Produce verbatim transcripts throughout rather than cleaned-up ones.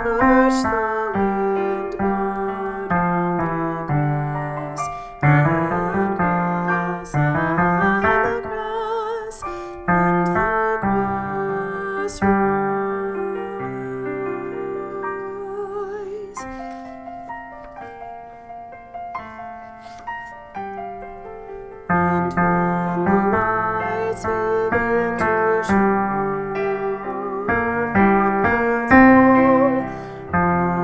Watch the wind blow down the grass and grass and the grass and the grass rise. And when the lights begin to shine from the dome, I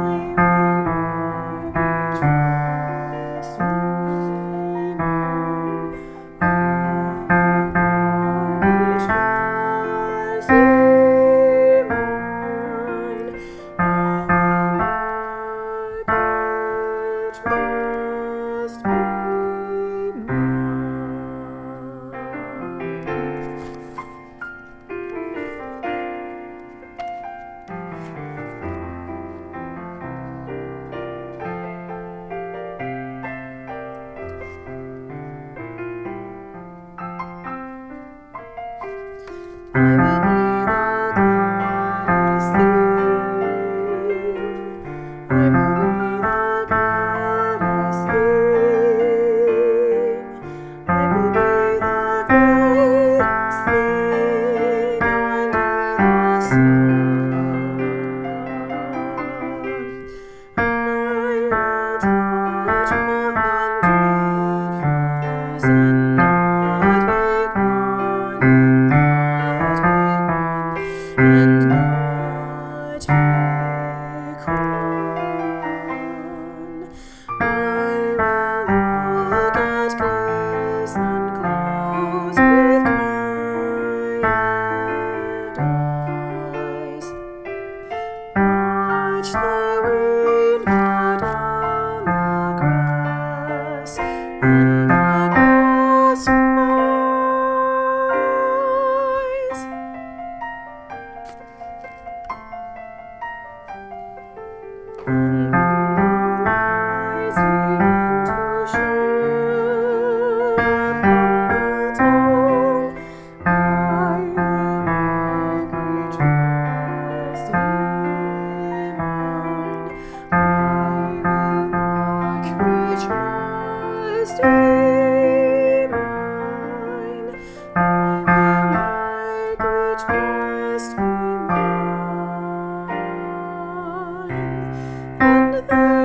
will rejoice in mine. I will rejoice in mine. I will make great trust be mine. I will be the gladdest thing. I will be the gladdest thing. I will be the greatest thing under the sun. I will touch a hundred flowers and not pick one, and not pick one. I will look at Graceland close with quiet eyes. Watch the wind blow down the grass and the grass rise. And when the lights begin to show from the dome, I will make great trust in mine. I will make great trust in mine. I will make great trust be mine. And the